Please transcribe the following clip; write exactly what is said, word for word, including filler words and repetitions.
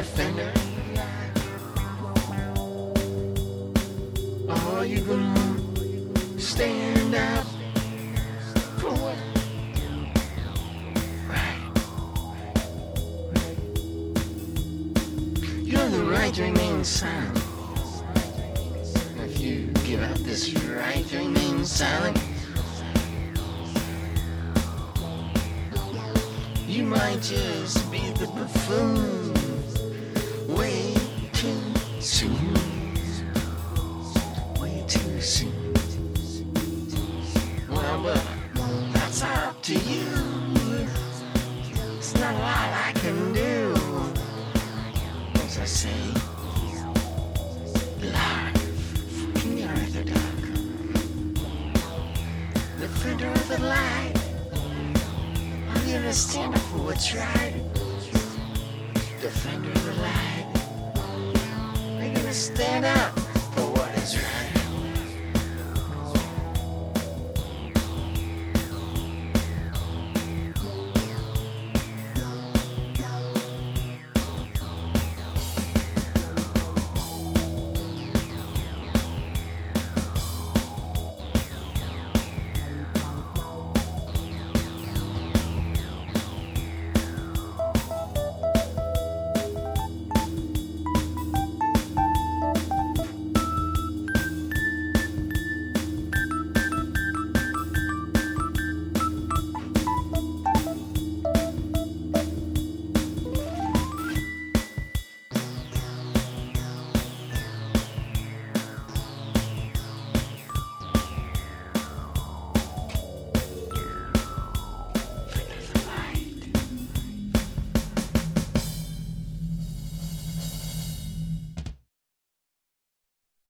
defender. Are you gonna stand up for what? Right. You're the right to remain silent. If you give up this right to remain silent, you might just be the buffoon way too soon. Way too soon. Well, but that's up to you. It's not a lot I can do. As I say, live from the Arthur dot com. Defender of the light. I'm gonna stand up for what's right. Defender of the light. I'm gonna stand up.